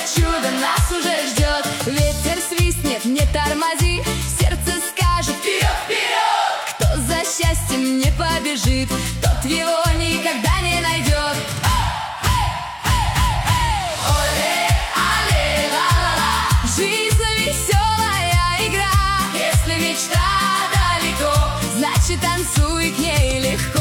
чудо нас уже ждет. Ветер свистнет, не тормози, сердце скажет вперед, вперед. Кто за счастьем не побежит, тот его никогда не найдет. Жизнь веселая игра, если мечта далеко, значит танцуй к ней легко.